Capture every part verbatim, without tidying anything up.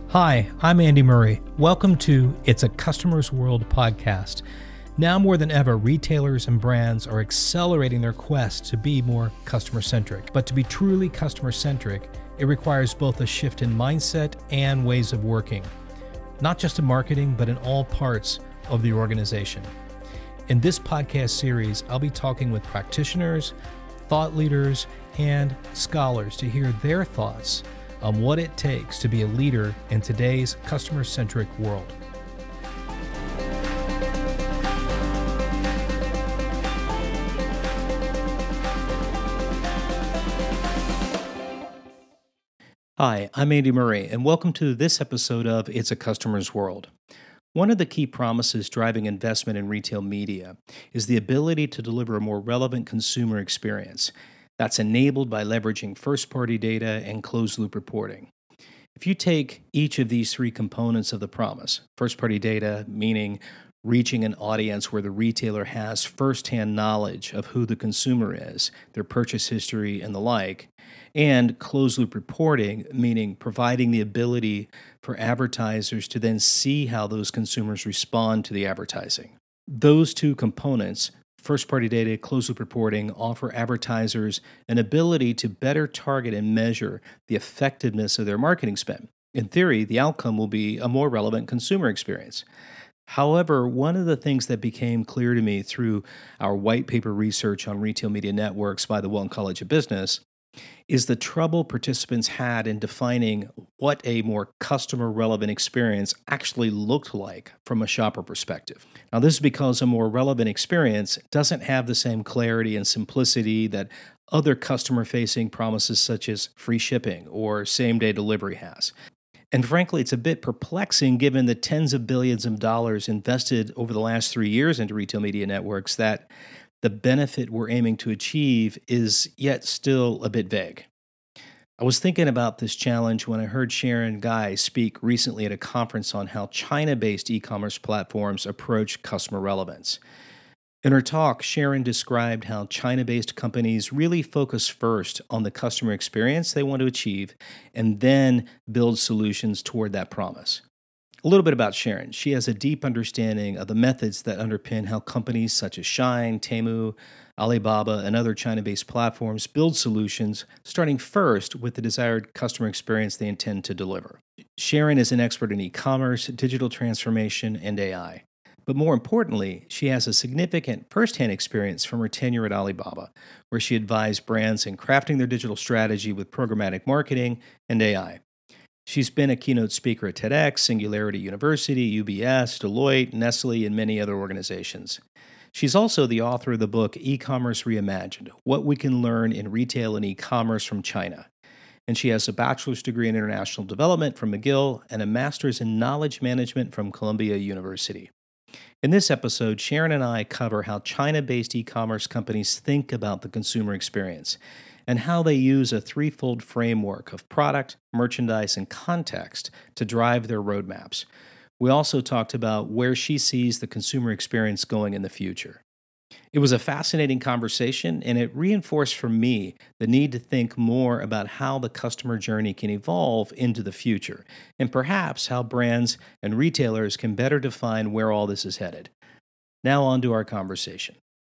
Hi, I'm Andy Murray. Welcome to It's a Customer's World podcast. Now more than ever, retailers and brands are accelerating their quest to be more customer-centric. But to be truly customer-centric, it requires both a shift in mindset and ways of working, not just in marketing, but in all parts of the organization. In this podcast series, I'll be talking with practitioners, thought leaders, and scholars to hear their thoughts on what it takes to be a leader in today's customer-centric world. Hi, I'm Andy Murray, and welcome to this episode of It's a Customer's World. One of the key promises driving investment in retail media is the ability to deliver a more relevant consumer experience that's enabled by leveraging first-party data and closed-loop reporting. If you take each of these three components of the promise, first-party data, meaning reaching an audience where the retailer has first-hand knowledge of who the consumer is, their purchase history, and the like, and closed-loop reporting, meaning providing the ability for advertisers to then see how those consumers respond to the advertising. Those two components, first-party data, closed-loop reporting, offer advertisers an ability to better target and measure the effectiveness of their marketing spend. In theory, the outcome will be a more relevant consumer experience. However, one of the things that became clear to me through our white paper research on retail media networks by the Wharton College of Business is the trouble participants had in defining what a more customer-relevant experience actually looked like from a shopper perspective. Now, this is because a more relevant experience doesn't have the same clarity and simplicity that other customer-facing promises such as free shipping or same-day delivery has. And frankly, it's a bit perplexing given the tens of billions of dollars invested over the last three years into retail media networks that the benefit we're aiming to achieve is yet still a bit vague. I was thinking about this challenge when I heard Sharon Guy speak recently at a conference on how China-based e-commerce platforms approach customer relevance. In her talk, Sharon described how China-based companies really focus first on the customer experience they want to achieve and then build solutions toward that promise. A little bit about Sharon. She has a deep understanding of the methods that underpin how companies such as Shein, Temu, Alibaba, and other China-based platforms build solutions, starting first with the desired customer experience they intend to deliver. Sharon is an expert in e-commerce, digital transformation, and A I. But more importantly, she has a significant firsthand experience from her tenure at Alibaba, where she advised brands in crafting their digital strategy with programmatic marketing and A I. She's been a keynote speaker at TEDx, Singularity University, U B S, Deloitte, Nestle, and many other organizations. She's also the author of the book E-Commerce Reimagined: What We Can Learn in Retail and E-Commerce from China. And she has a bachelor's degree in international development from McGill and a master's in knowledge management from Columbia University. In this episode, Sharon and I cover how China-based e-commerce companies think about the consumer experience and how they use a threefold framework of product, merchandise, and context to drive their roadmaps. We also talked about where she sees the consumer experience going in the future. It was a fascinating conversation, and it reinforced for me the need to think more about how the customer journey can evolve into the future, and perhaps how brands and retailers can better define where all this is headed. Now on to our conversation.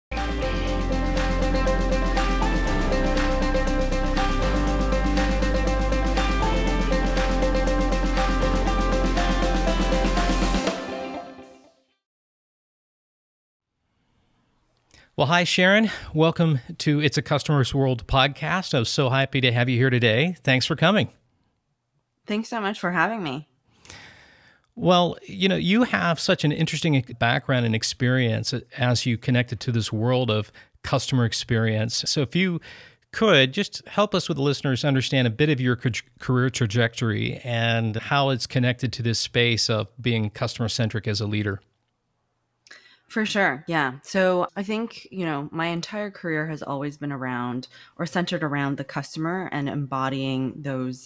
Well, hi, Sharon. Welcome to It's a Customer's World podcast. I was so happy to have you here today. Thanks for coming. Thanks so much for having me. Well, you know, you have such an interesting background and experience as you connected to this world of customer experience. So if you could just help us with the listeners understand a bit of your career trajectory and how it's connected to this space of being customer-centric as a leader. For sure. Yeah. So I think, you know, my entire career has always been around or centered around the customer and embodying those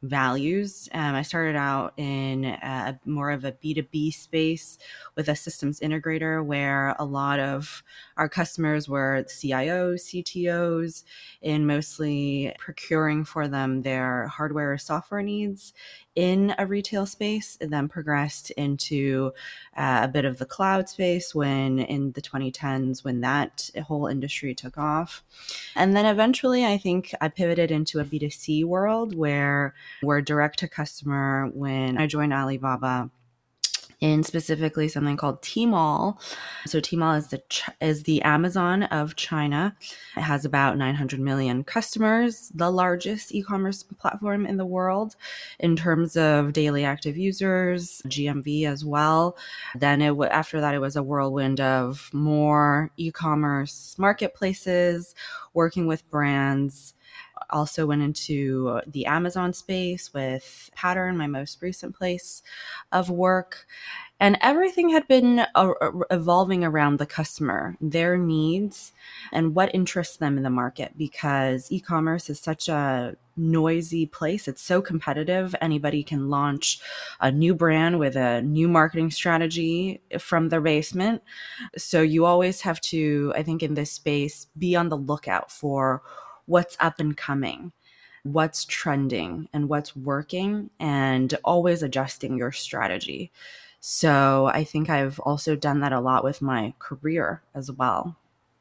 values. Um, I started out in a, more of a B two B space with a systems integrator where a lot of our customers were C I Os, C T Os, in mostly procuring for them their hardware or software needs in a retail space, and then progressed into uh, a bit of the cloud space when in the twenty tens when that whole industry took off. And then eventually I think I pivoted into a B two C world where we're direct to customer when I joined Alibaba in specifically something called Tmall. So Tmall is the is the Amazon of China. It has about nine hundred million customers, the largest e-commerce platform in the world in terms of daily active users, G M V as well. Then it after that it was a whirlwind of more e-commerce marketplaces, working with brands. Also went into the Amazon space with Pattern, my most recent place of work. And everything had been uh, evolving around the customer, their needs, and what interests them in the market, because e-commerce is such a noisy place. It's so competitive. Anybody can launch a new brand with a new marketing strategy from their basement. So you always have to, I think in this space, be on the lookout for what's up and coming, what's trending, and what's working, and always adjusting your strategy. So I think I've also done that a lot with my career as well.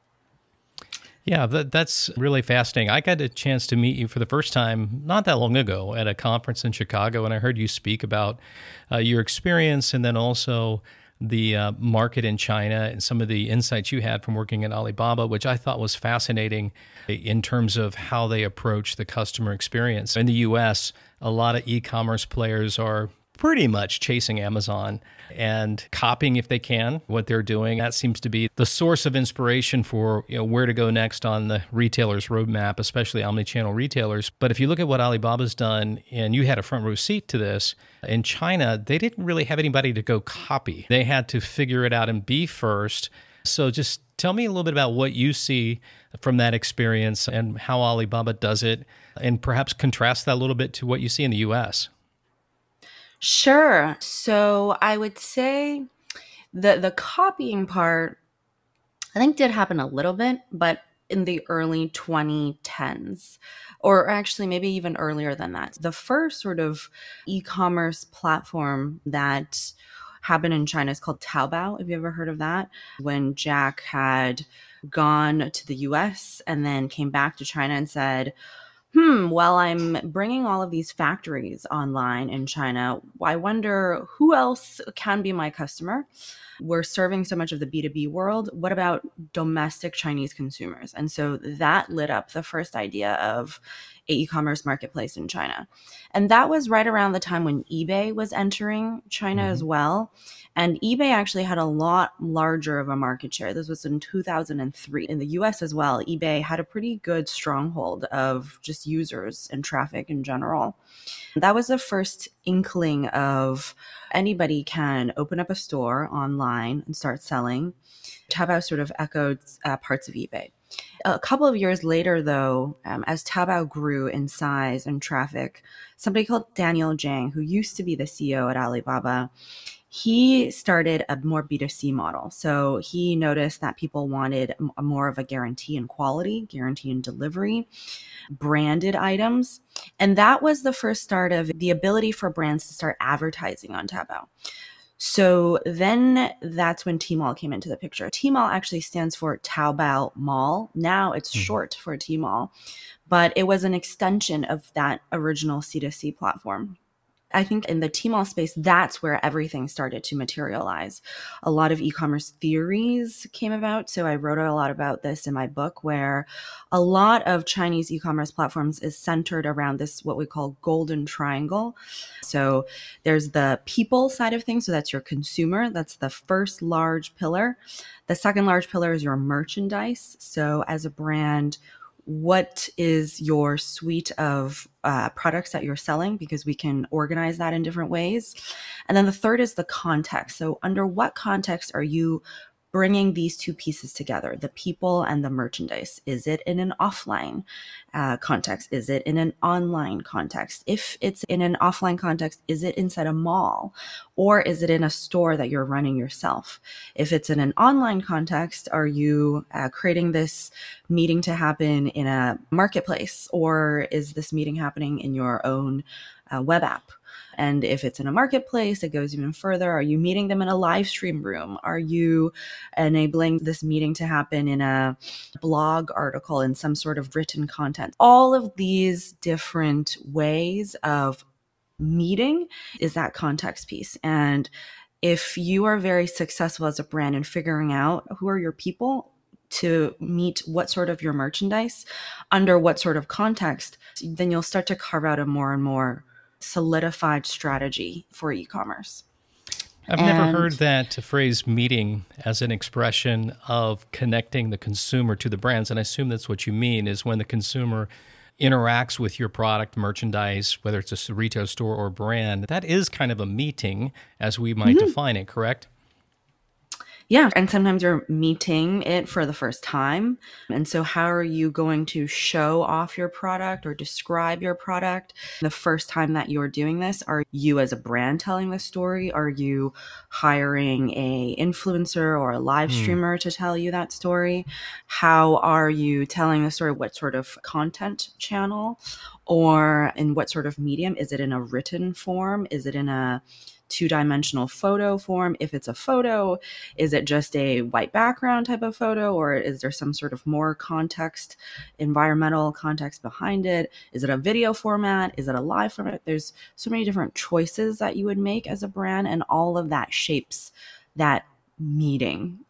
Yeah, that, that's really fascinating. I got a chance to meet you for the first time not that long ago at a conference in Chicago, and I heard you speak about uh, your experience and then also the uh, market in China and some of the insights you had from working at Alibaba, which I thought was fascinating in terms of how they approach the customer experience. In the U S, a lot of e-commerce players are pretty much chasing Amazon and copying, if they can, what they're doing. That seems to be the source of inspiration for, you know, where to go next on the retailer's roadmap, especially omni-channel retailers. But if you look at what Alibaba's done, and you had a front row seat to this, in China, they didn't really have anybody to go copy. They had to figure it out and be first. So just tell me a little bit about what you see from that experience and how Alibaba does it, and perhaps contrast that a little bit to what you see in the U S. Sure. So I would say the the copying part, I think, did happen a little bit, but in the early twenty tens, or actually maybe even earlier than that. The first sort of e-commerce platform that happened in China is called Taobao. Have you ever heard of that? When Jack had gone to the U S and then came back to China and said, hmm, well, I'm bringing all of these factories online in China. I wonder who else can be my customer? We're serving so much of the B two B world. What about domestic Chinese consumers? And so that lit up the first idea of a e-commerce marketplace in China. And that was right around the time when eBay was entering China mm-hmm. as well. And eBay actually had a lot larger of a market share. This was in two thousand three. In the U S as well, eBay had a pretty good stronghold of just users and traffic in general. That was the first inkling of anybody can open up a store online and start selling. Taobao sort of echoed uh, parts of eBay. A couple of years later, though, um, as Taobao grew in size and traffic, somebody called Daniel Zhang, who used to be the C E O at Alibaba, he started a more B two C model. So he noticed that people wanted a more of a guarantee in quality, guarantee in delivery, branded items. And that was the first start of the ability for brands to start advertising on Taobao. So then that's when Tmall came into the picture. Tmall actually stands for Taobao Mall. Now it's mm-hmm. short for Tmall, but it was an extension of that original C two C platform. I think in the Tmall space, that's where everything started to materialize. A lot of e-commerce theories came about. So I wrote a lot about this in my book, where a lot of Chinese e-commerce platforms is centered around this, what we call golden triangle. So there's the people side of things. So that's your consumer. That's the first large pillar. The second large pillar is your merchandise. So as a brand, what is your suite of uh, products that you're selling, because we can organize that in different ways. And then the third is the context. So under what context are you bringing these two pieces together, the people and the merchandise. Is it in an offline uh, context? Is it in an online context? If it's in an offline context, is it inside a mall, or is it in a store that you're running yourself? If it's in an online context, are you uh, creating this meeting to happen in a marketplace, or is this meeting happening in your own uh, web app? And if it's in a marketplace, it goes even further. Are you meeting them in a live stream room? Are you enabling this meeting to happen in a blog article, in some sort of written content? All of these different ways of meeting is that context piece. And if you are very successful as a brand in figuring out who are your people to meet what sort of your merchandise under what sort of context, then you'll start to carve out a more and more solidified strategy for e-commerce. I've and never heard that phrase meeting as an expression of connecting the consumer to the brands. And I assume that's what you mean, is when the consumer interacts with your product, merchandise, whether it's a retail store or brand, that is kind of a meeting as we might mm-hmm. define it, correct? Yeah. And sometimes you're meeting it for the first time. And so how are you going to show off your product or describe your product the first time that you're doing this? Are you as a brand telling the story? Are you hiring a influencer or a live streamer mm. to tell you that story? How are you telling the story? What sort of content channel or in what sort of medium? Is it in a written form? Is it in a two-dimensional photo form? If it's a photo, is it just a white background type of photo, or is there some sort of more context, environmental context behind it? Is it a video format? Is it a live format? There's so many different choices that you would make as a brand, and all of that shapes that meeting.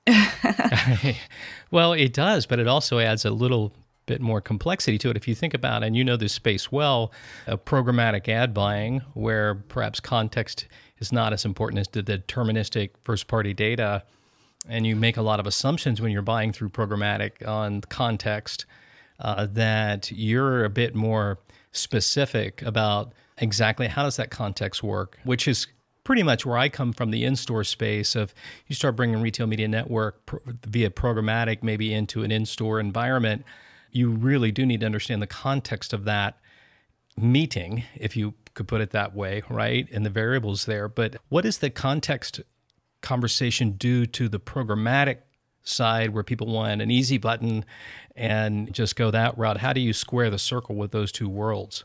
Well, it does, but it also adds a little bit more complexity to it. If you think about, and you know this space well, uh, programmatic ad buying, where perhaps context is not as important as the deterministic first-party data, and you make a lot of assumptions when you're buying through programmatic on context, uh, that you're a bit more specific about exactly how does that context work, which is pretty much where I come from, the in-store space of you start bringing retail media network pr- via programmatic maybe into an in-store environment. You really do need to understand the context of that meeting, if you could put it that way, right? And the variables there. But what does the context conversation do to the programmatic side where people want an easy button and just go that route? How do you square the circle with those two worlds?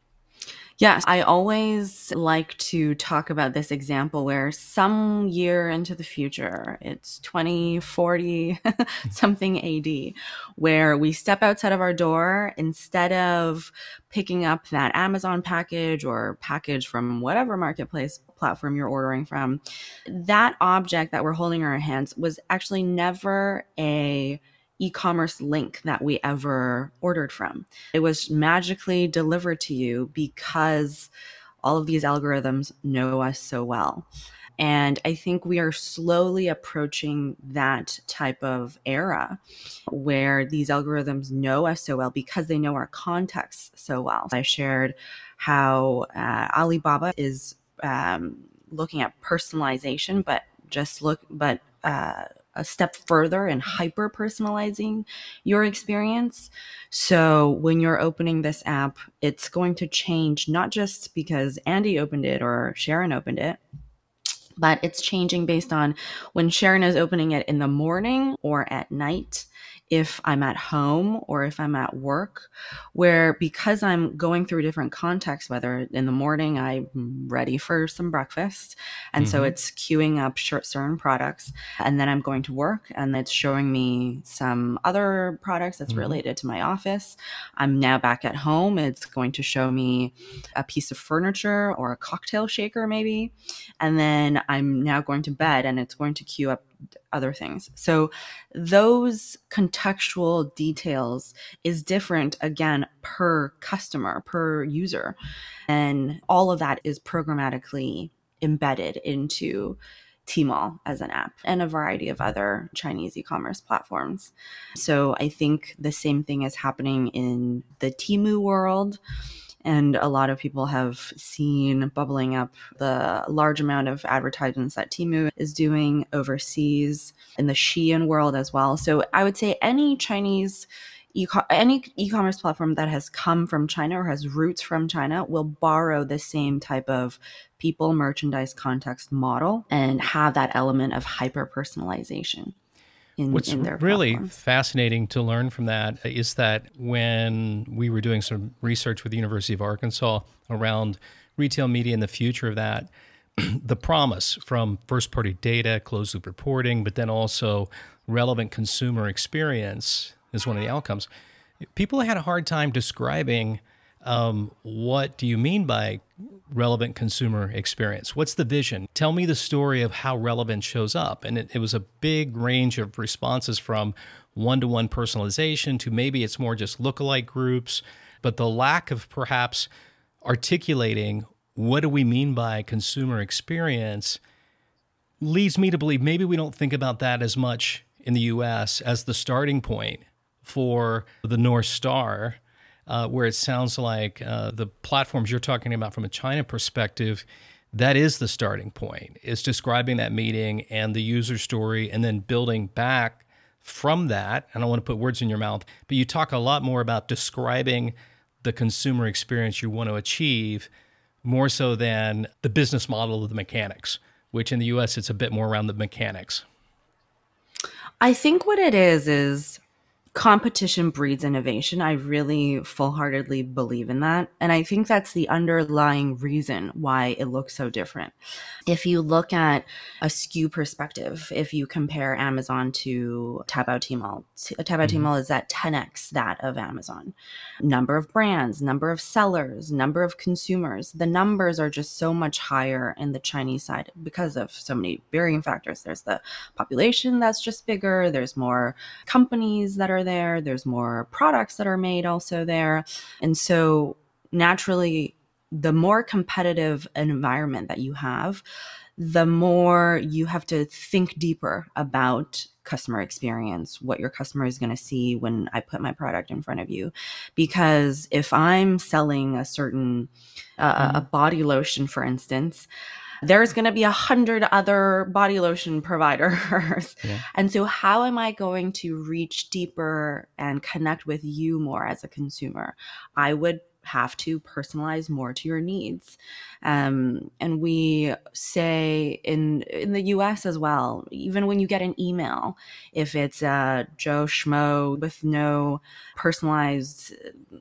Yes, I always like to talk about this example where some year into the future, it's twenty forty something A D, where we step outside of our door, instead of picking up that Amazon package or package from whatever marketplace platform you're ordering from, that object that we're holding in our hands was actually never a e-commerce link that we ever ordered from. It was magically delivered to you because all of these algorithms know us so well. And I think we are slowly approaching that type of era where these algorithms know us so well because they know our context so well. I shared how uh, Alibaba is um, looking at personalization, but just look, but uh, a step further in hyper personalizing your experience. So when you're opening this app, it's going to change, not just because Andy opened it or Sharon opened it, but it's changing based on when Sharon is opening it in the morning or at night, if I'm at home or if I'm at work, where because I'm going through different contexts, whether in the morning I'm ready for some breakfast, and mm-hmm. so it's queuing up certain products, and then I'm going to work and it's showing me some other products that's mm-hmm. related to my office. I'm now back at home. It's going to show me a piece of furniture or a cocktail shaker maybe, and then I'm now going to bed and it's going to queue up other things. So those contextual details is different, again, per customer, per user. And all of that is programmatically embedded into Tmall as an app and a variety of other Chinese e-commerce platforms. So I think the same thing is happening in the Temu world. And a lot of people have seen bubbling up the large amount of advertisements that Temu is doing overseas in the Shein world as well. So I would say any Chinese E- any e-commerce platform that has come from China or has roots from China will borrow the same type of people, merchandise, context model and have that element of hyper personalization in, What's in their really platforms. fascinating to learn from that is that when we were doing some research with the University of Arkansas around retail media and the future of that, the promise from first-party data, closed-loop reporting, but then also relevant consumer experience is one of the outcomes. People had a hard time describing um, what do you mean by relevant consumer experience? What's the vision? Tell me the story of how relevance shows up. And it, it was a big range of responses from one-to-one personalization to maybe it's more just lookalike groups, but the lack of perhaps articulating what do we mean by consumer experience leads me to believe maybe we don't think about that as much in the U S as the starting point for the North Star, uh, where it sounds like uh, the platforms you're talking about from a China perspective, that is the starting point. It's describing that meeting and the user story and then building back from that. I don't want to put words in your mouth, but you talk a lot more about describing the consumer experience you want to achieve more so than the business model of the mechanics, which in the U S, it's a bit more around the mechanics. I think what it is is competition breeds innovation. I really full-heartedly believe in that. And I think that's the underlying reason why it looks so different. If you look at a S K U perspective, if you compare Amazon to Taobao Tmall, Taobao Mhm. Tmall is at ten x that of Amazon. Number of brands, number of sellers, number of consumers. The numbers are just so much higher in the Chinese side because of so many varying factors. There's the population that's just bigger. There's more companies that are there. There's more products that are made also there. And so naturally, the more competitive an environment that you have, the more you have to think deeper about customer experience, what your customer is going to see when I put my product in front of you. Because if I'm selling a certain, uh, Mhm. a body lotion, for instance, there's going to be a hundred other body lotion providers. Yeah. And so how am I going to reach deeper and connect with you more as a consumer? I would have to personalize more to your needs. Um, and we say in in the U S as well, even when you get an email, if it's uh, Joe Schmo with no personalized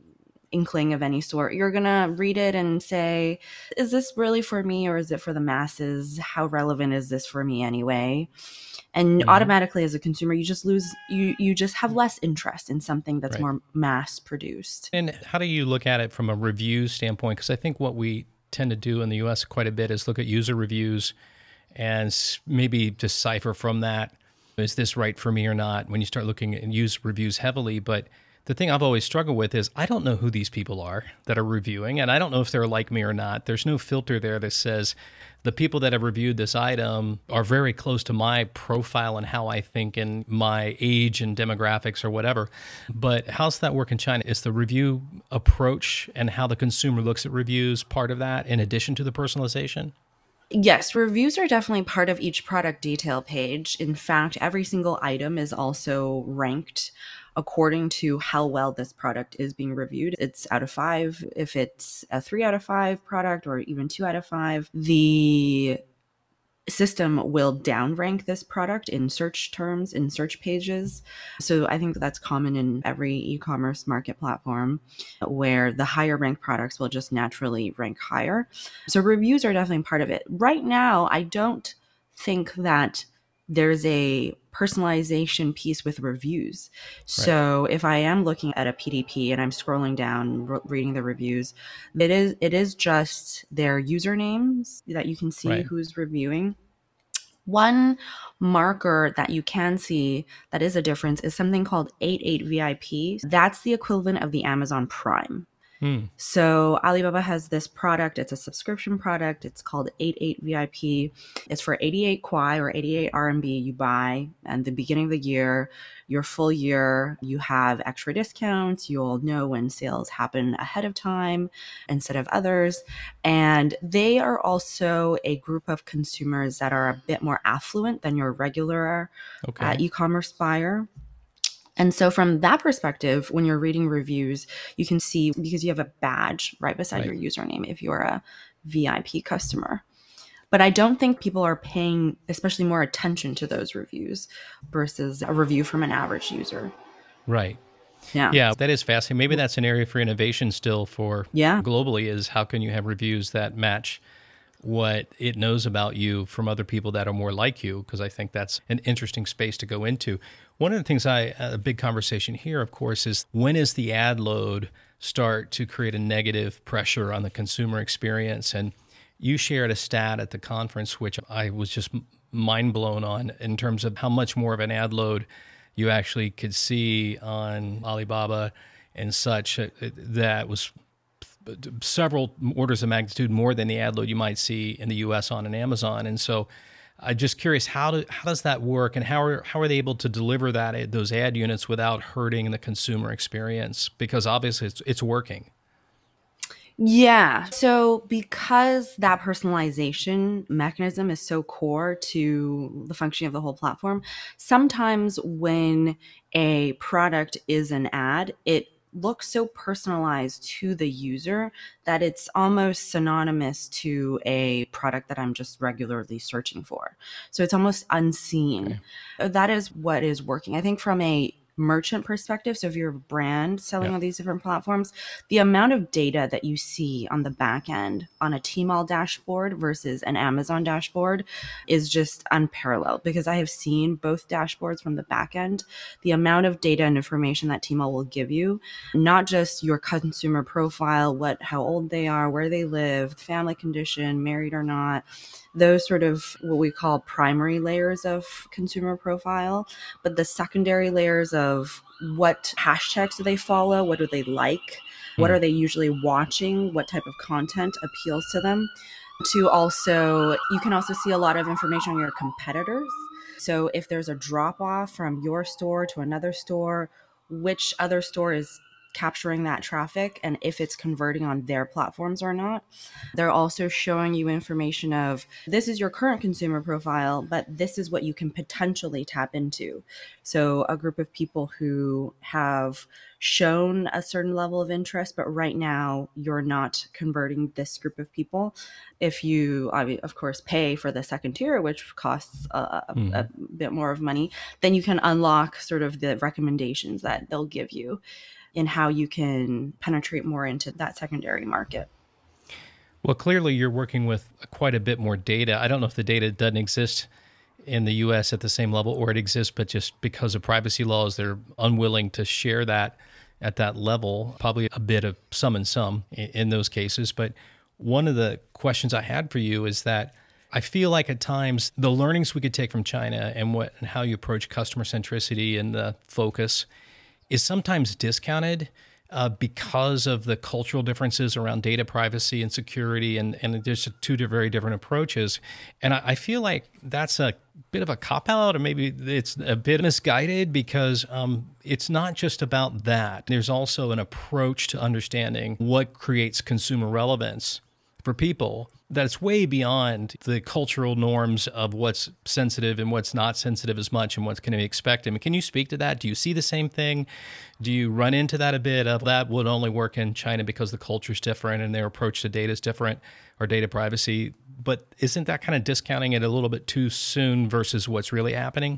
inkling of any sort, you're going to read it and say, is this really for me or is it for the masses? How relevant is this for me anyway? And Mhm. automatically as a consumer, you just lose, you, you just have less interest in something that's Right. more mass produced. And how do you look at it from a review standpoint? Because I think what we tend to do in the U S quite a bit is look at user reviews and s- maybe decipher from that, is this right for me or not, when you start looking and use reviews heavily. But the thing I've always struggled with is I don't know who these people are that are reviewing, and I don't know if they're like me or not. There's no filter there that says the people that have reviewed this item are very close to my profile and how I think and my age and demographics or whatever. But how's that work in China? Is the review approach and how the consumer looks at reviews part of that in addition to the personalization? Yes, reviews are definitely part of each product detail page. In fact, every single item is also ranked according to how well this product is being reviewed. It's out of five. If it's a three out of five product or even two out of five, the system will downrank this product in search terms, in search pages. So I think that's common in every e-commerce market platform where the higher ranked products will just naturally rank higher. So reviews are definitely part of it. Right now, I don't think that there's a personalization piece with reviews. So if I am looking at a P D P and I'm scrolling down, re- reading the reviews, it is it is just their usernames that you can see Right. who's reviewing. One marker that you can see that is a difference is something called eighty-eight V I P. That's the equivalent of the Amazon Prime. Hmm. So Alibaba has this product. It's a subscription product. It's called eighty-eight V I P. It's for eighty-eight kwai or eighty-eight R M B you buy at the beginning of the year. Your full year, you have extra discounts. You'll know when sales happen ahead of time instead of others. And they are also a group of consumers that are a bit more affluent than your regular Okay. uh, e-commerce buyer. And so from that perspective, when you're reading reviews, you can see, because you have a badge right beside Right. your username if you're a V I P customer. But I don't think people are paying especially more attention to those reviews versus a review from an average user. Right. Yeah. Yeah, that is fascinating. Maybe that's an area for innovation still for Yeah. globally, is how can you have reviews that match what it knows about you from other people that are more like you? Because I think that's an interesting space to go into. One of the things I, a big conversation here, of course, is when is the ad load start to create a negative pressure on the consumer experience? And you shared a stat at the conference, which I was just mind blown on in terms of how much more of an ad load you actually could see on Alibaba and such. That was several orders of magnitude more than the ad load you might see in the U S on an Amazon. And so I'm just curious, how do, how does that work, and how are how are they able to deliver that those ad units without hurting the consumer experience? Because obviously it's, it's working. Yeah. So because that personalization mechanism is so core to the functioning of the whole platform, sometimes when a product is an ad, it looks so personalized to the user that it's almost synonymous to a product that I'm just regularly searching for. So it's almost unseen. Okay. That is what is working. I think from a merchant perspective, so if you're a brand selling Yeah. on these different platforms, the amount of data that you see on the back end on a Tmall dashboard versus an Amazon dashboard is just unparalleled, because I have seen both dashboards from the back end. The amount of data and information that Tmall will give you, not just your consumer profile, what, how old they are, where they live, family condition, married or not, those sort of what we call primary layers of consumer profile, but the secondary layers of what hashtags do they follow, what do they like, what Hmm. are they usually watching, what type of content appeals to them. To also, you can also see a lot of information on your competitors. So if there's a drop off from your store to another store, which other store is capturing that traffic and if it's converting on their platforms or not. They're also showing you information of, this is your current consumer profile, but this is what you can potentially tap into. So a group of people who have shown a certain level of interest, but right now you're not converting this group of people. If you, of course, pay for the second tier, which costs a, mm-hmm. a bit more of money, then you can unlock sort of the recommendations that they'll give you in how you can penetrate more into that secondary market. Well, clearly you're working with quite a bit more data. I don't know if the data doesn't exist in the U S at the same level, or it exists, but just because of privacy laws, they're unwilling to share that at that level. Probably a bit of some and some in, in those cases. But one of the questions I had for you is that I feel like at times the learnings we could take from China and what and how you approach customer centricity and the focus is sometimes discounted uh, because of the cultural differences around data privacy and security, and, and there's two very different approaches. And I, I feel like that's a bit of a cop-out, or maybe it's a bit misguided, because um, it's not just about that. There's also an approach to understanding what creates consumer relevance for people that's way beyond the cultural norms of what's sensitive and what's not sensitive as much, and what's going to be expected. I mean, can you speak to that? Do you see the same thing? Do you run into that a bit of that would only work in China because the culture is different and their approach to data is different, or data privacy? But isn't that kind of discounting it a little bit too soon versus what's really happening?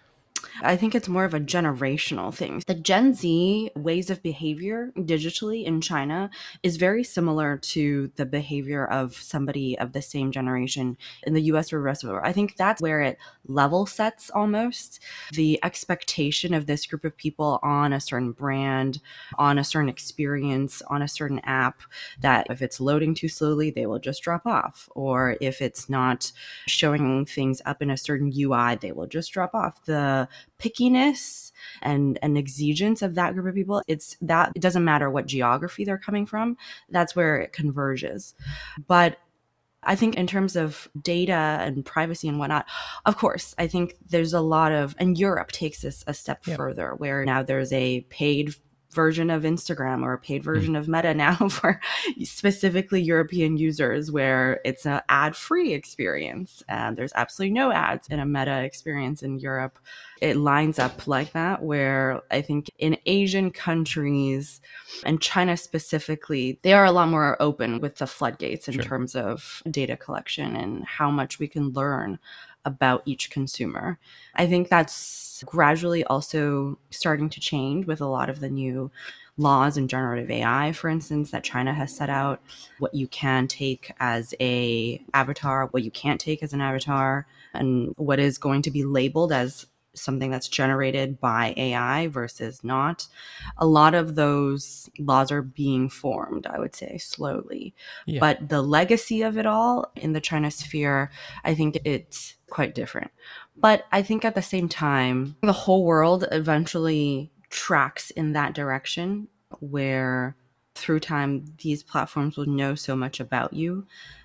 I think it's more of a generational thing. The Gen Z ways of behavior digitally in China is very similar to the behavior of somebody of the same generation in the U S or rest of the world. I think that's where it level sets almost. The expectation of this group of people on a certain brand, on a certain experience, on a certain app, that if it's loading too slowly, they will just drop off. Or if it's not showing things up in a certain U I, they will just drop off. The pickiness and an exigence of that group of people. It's that it doesn't matter what geography they're coming from. That's where it converges. But I think in terms of data and privacy and whatnot, of course, I think there's a lot of, and Europe takes this a step Yeah. further, where now there's a paid version of Instagram or a paid version mm. of Meta now for specifically European users, where it's an ad-free experience. And there's absolutely no ads in a Meta experience in Europe. It lines up like that, where I think in Asian countries and China specifically, they are a lot more open with the floodgates in sure. terms of data collection and how much we can learn about each consumer. I think that's gradually also starting to change with a lot of the new laws in generative A I, for instance, that China has set out, what you can take as a avatar, what you can't take as an avatar, and what is going to be labeled as something that's generated by A I versus not. A lot of those laws are being formed, I would say, slowly. Yeah. But the legacy of it all in the China sphere, I think it's quite different. But I think at the same time, the whole world eventually tracks in that direction, where through time, these platforms will know so much about you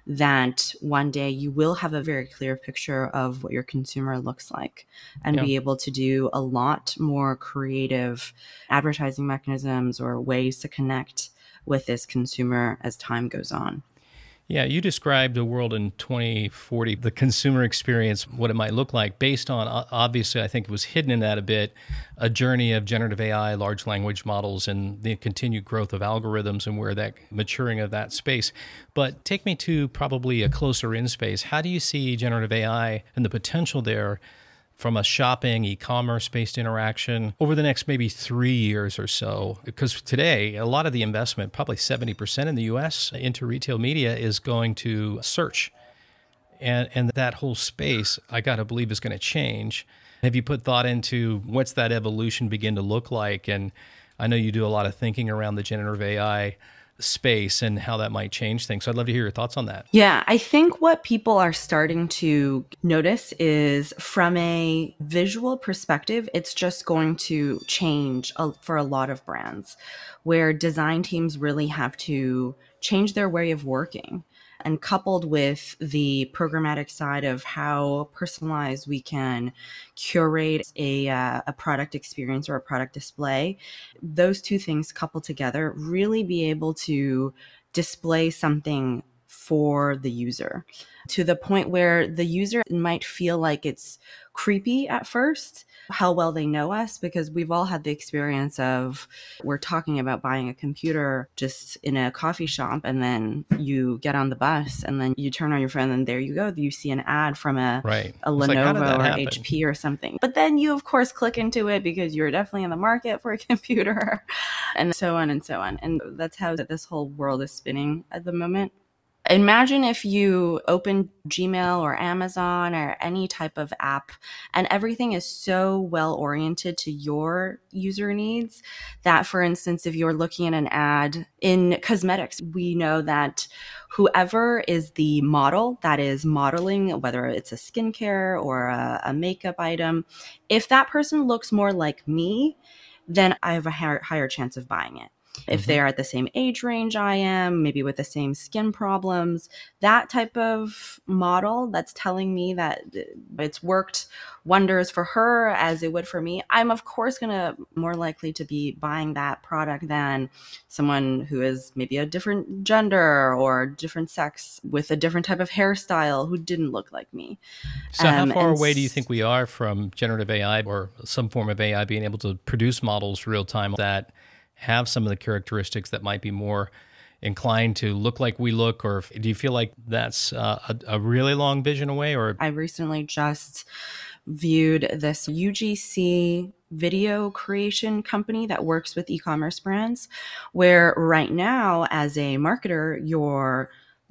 that one day you will have a very clear picture of what your consumer looks like and yeah. be able to do a lot more creative advertising mechanisms or ways to connect with this consumer as time goes on. Yeah, you described a world in twenty forty, the consumer experience, what it might look like, based on, obviously, I think it was hidden in that a bit, a journey of generative A I, large language models, and the continued growth of algorithms and where that maturing of that space. But take me to probably a closer in space. How do you see generative A I and the potential there from a shopping, e-commerce-based interaction over the next maybe three years or so? Because today, a lot of the investment, probably seventy percent in the U S into retail media, is going to search. And, and that whole space, I got to believe, is going to change. Have you put thought into what's that evolution begin to look like? And I know you do a lot of thinking around the generative A I space and how that might change things. So I'd love to hear your thoughts on that. Yeah, I think what people are starting to notice is from a visual perspective, it's just going to change for a lot of brands, where design teams really have to change their way of working. And coupled with the programmatic side of how personalized we can curate a, uh, a product experience or a product display, those two things coupled together really be able to display something for the user to the point where the user might feel like it's creepy at first, how well they know us, because we've all had the experience of we're talking about buying a computer just in a coffee shop, and then you get on the bus and then you turn on your phone and there you go. You see an ad from a, right. a Lenovo like, or happen? H P or something. But then you, of course, click into it because you're definitely in the market for a computer and so on and so on. And that's how this whole world is spinning at the moment. Imagine if you open Gmail or Amazon or any type of app and everything is so well oriented to your user needs that, for instance, if you're looking at an ad in cosmetics, we know that whoever is the model that is modeling, whether it's a skincare or a, a makeup item, if that person looks more like me, then I have a higher, higher chance of buying it. If they're at the same age range I am, maybe with the same skin problems, that type of model that's telling me that it's worked wonders for her as it would for me, I'm of course going to more likely to be buying that product than someone who is maybe a different gender or different sex with a different type of hairstyle who didn't look like me. So um, how far away do you think we are from generative A I or some form of A I being able to produce models real time that have some of the characteristics that might be more inclined to look like we look? Or do you feel like that's uh, a, a really long vision away? Or I recently just viewed this U G C video creation company that works with e-commerce brands, where right now as a marketer, you're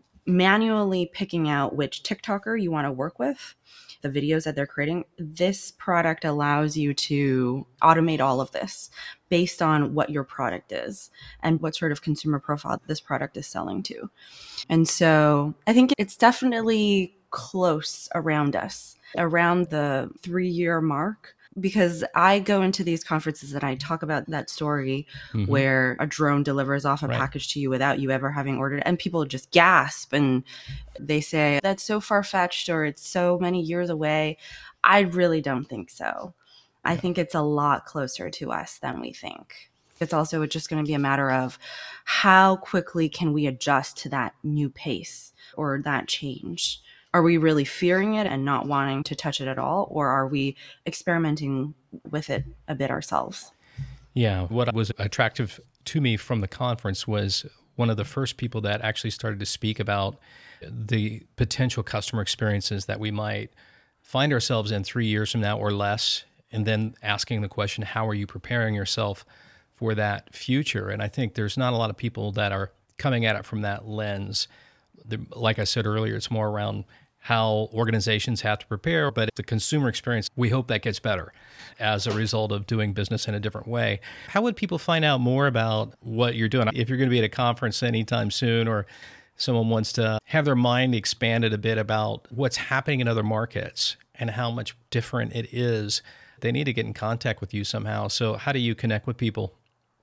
manually picking out which TikToker you want to work with, the videos that they're creating. This product allows you to automate all of this based on what your product is and what sort of consumer profile this product is selling to. And so I think it's definitely close around us, around the three-year mark. because I go into these conferences and I talk about that story Mm-hmm. where a drone delivers off a Right. package to you without you ever having ordered, and people just gasp and they say, that's so far-fetched, or it's so many years away. I really don't think so. I think it's a lot closer to us than we think. It's also just going to be a matter of how quickly can we adjust to that new pace or that change. Are we really fearing it and not wanting to touch it at all? Or are we experimenting with it a bit ourselves? Yeah. What was attractive to me from the conference was one of the first people that actually started to speak about the potential customer experiences that we might find ourselves in three years from now or less, and then asking the question, how are you preparing yourself for that future? And I think there's not a lot of people that are coming at it from that lens. The, like I said earlier, it's more around how organizations have to prepare, but the consumer experience, we hope that gets better as a result of doing business in a different way. How would people find out more about what you're doing? If you're going to be at a conference anytime soon, or someone wants to have their mind expanded a bit about what's happening in other markets and how much different it is, they need to get in contact with you somehow. So how do you connect with people?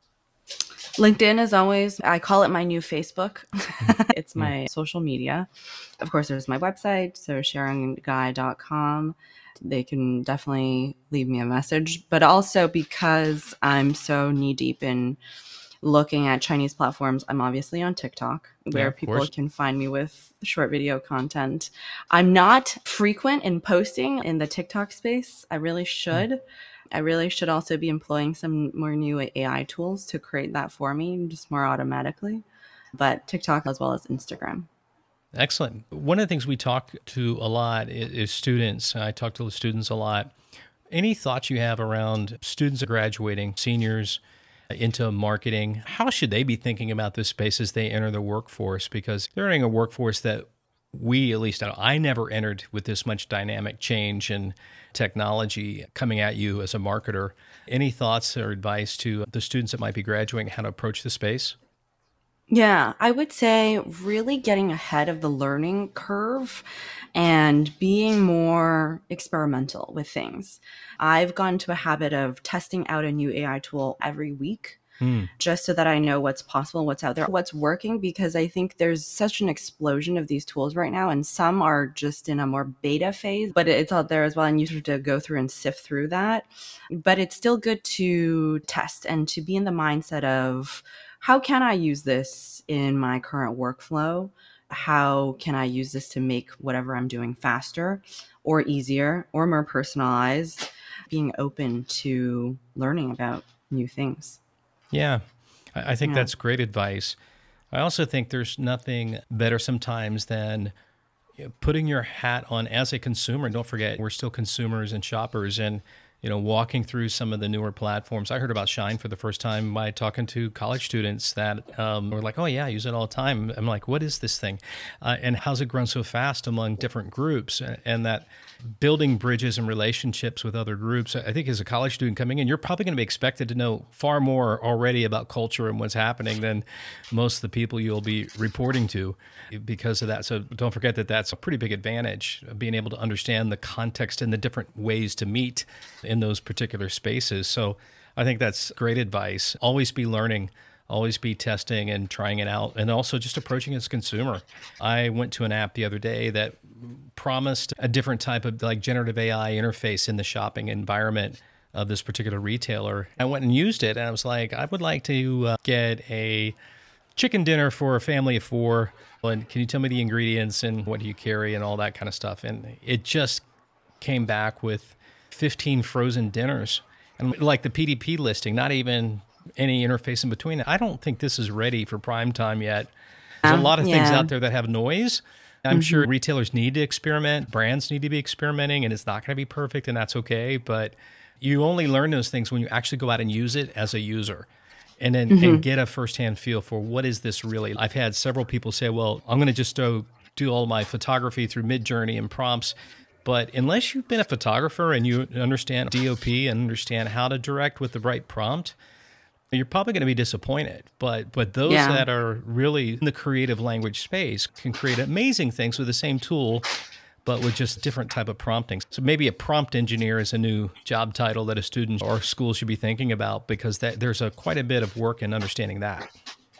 LinkedIn is always, I call it my new Facebook. It's my social media. Of course, there's my website, so sharon guy dot com. They can definitely leave me a message, but also because I'm so knee deep in looking at Chinese platforms, I'm obviously on TikTok, where Yeah, people course. can find me with short video content. I'm not frequent in posting in the TikTok space. I really should. Mm. I really should also be employing some more new A I tools to create that for me, just more automatically. But TikTok as well as Instagram. Excellent. One of the things we talk to a lot is, is students. I talk to the students a lot. Any thoughts you have around students graduating, seniors, into marketing? How should they be thinking about this space as they enter the workforce? Because they're entering a workforce that we, at least I never entered with this much dynamic change and technology coming at you as a marketer. Any thoughts or advice to the students that might be graduating, how to approach the space? Yeah, I would say really getting ahead of the learning curve and being more experimental with things. I've gone into a habit of testing out a new A I tool every week. Hmm. Just so that I know what's possible, what's out there, what's working, because I think there's such an explosion of these tools right now, and some are just in a more beta phase, but it's out there as well, and you have to go through and sift through that. But it's still good to test and to be in the mindset of, how can I use this in my current workflow? How can I use this to make whatever I'm doing faster or easier or more personalized? Being open to learning about new things. Yeah, I think Yeah. that's great advice. I also think there's nothing better sometimes than putting your hat on as a consumer. And don't forget, we're still consumers and shoppers, and you know, walking through some of the newer platforms. I heard about Shine for the first time by talking to college students that um, were like, oh yeah, I use it all the time. I'm like, what is this thing? Uh, and how's it grown so fast among different groups? And that building bridges and relationships with other groups. I think as a college student coming in, you're probably going to be expected to know far more already about culture and what's happening than most of the people you'll be reporting to because of that. So don't forget that that's a pretty big advantage, being able to understand the context and the different ways to meet in those particular spaces. So I think that's great advice. Always be learning, always be testing and trying it out, and also just approaching as a consumer. I went to an app the other day that promised a different type of like generative A I interface in the shopping environment of this particular retailer. I went and used it, and I was like, I would like to uh, get a chicken dinner for a family of four. And can you tell me the ingredients and what do you carry and all that kind of stuff? And it just came back with fifteen frozen dinners and like the P D P listing, not even any interface in between. I don't think this is ready for prime time yet. There's a lot of yeah. things out there that have noise. I'm mm-hmm. sure retailers need to experiment, brands need to be experimenting, and it's not going to be perfect, and that's okay. But you only learn those things when you actually go out and use it as a user. And then mm-hmm. and get a firsthand feel for what is this really. I've had several people say, well, I'm going to just do, do all my photography through Midjourney and prompts. But unless you've been a photographer and you understand D O P and understand how to direct with the right prompt, you're probably going to be disappointed. But but those yeah. that are really in the creative language space can create amazing things with the same tool. but with just different type of prompting. So maybe a prompt engineer is a new job title that a student or school should be thinking about, because that, there's a quite a bit of work in understanding that.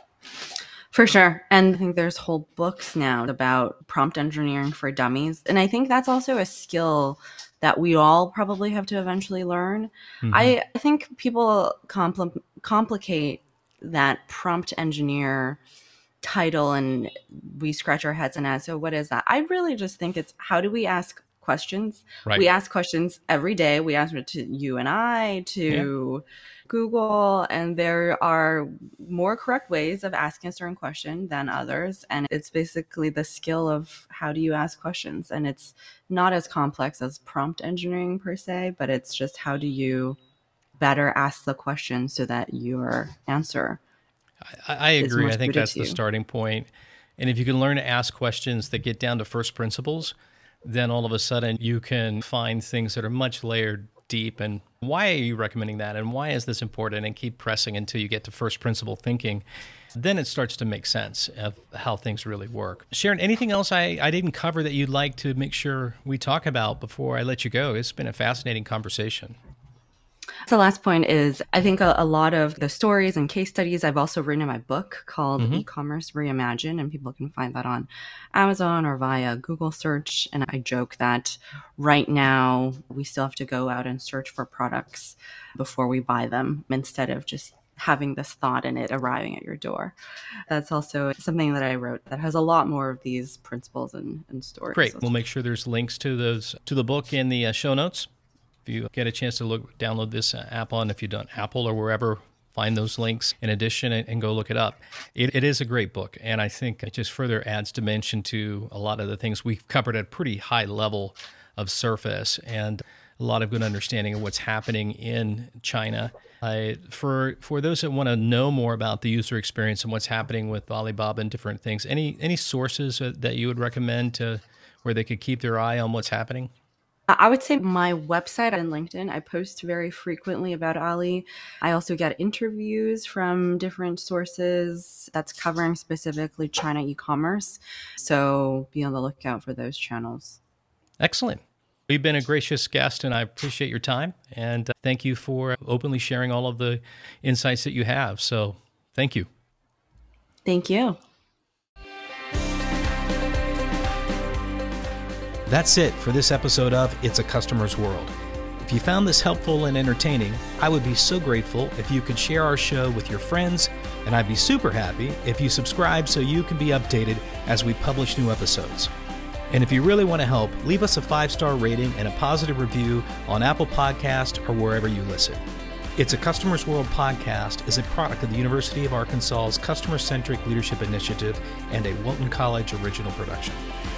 For sure. And I think there's whole books now about prompt engineering for dummies. And I think that's also a skill that we all probably have to eventually learn. Mm-hmm. I, I think people compl- complicate that prompt engineer title, and we scratch our heads and ask, so what is that? I really just think it's, how do we ask questions? Right. We ask questions every day. We ask it to you and I, to yeah. Google, and there are more correct ways of asking a certain question than others. And it's basically the skill of how do you ask questions? And it's not as complex as prompt engineering per se, but it's just how do you better ask the question so that your answer I, I agree. I think that's the starting point. And if you can learn to ask questions that get down to first principles, then all of a sudden you can find things that are much layered deep. And why are you recommending that? And why is this important? And keep pressing until you get to first principle thinking. Then it starts to make sense of how things really work. Sharon, anything else I, I didn't cover that you'd like to make sure we talk about before I let you go? It's been a fascinating conversation. So the last point is, I think a, a lot of the stories and case studies I've also written in my book called mm-hmm. E-commerce Reimagined, and people can find that on Amazon or via Google search. And I joke that right now we still have to go out and search for products before we buy them, instead of just having this thought and it arriving at your door. That's also something that I wrote that has a lot more of these principles and, and stories. Great. We'll make sure there's links to those to the book in the uh, show notes. If you get a chance to look, download this uh, app on, if you've done Apple or wherever, find those links in addition and, and go look it up. It, it is a great book, and I think it just further adds dimension to a lot of the things we've covered at a pretty high level of surface, and a lot of good understanding of what's happening in China. I, for for those that want to know more about the user experience and what's happening with Alibaba and different things, any any sources that you would recommend to where they could keep their eye on what's happening? I would say my website and LinkedIn, I post very frequently about Ali. I also get interviews from different sources that's covering specifically China e-commerce. So be on the lookout for those channels. Excellent. You've been a gracious guest, and I appreciate your time. And thank you for openly sharing all of the insights that you have. So thank you. Thank you. That's it for this episode of It's a Customer's World. If you found this helpful and entertaining, I would be so grateful if you could share our show with your friends, and I'd be super happy if you subscribe so you can be updated as we publish new episodes. And if you really want to help, leave us a five-star rating and a positive review on Apple Podcast or wherever you listen. It's a Customer's World podcast is a product of the University of Arkansas's Customer-Centric Leadership Initiative and a Walton College original production.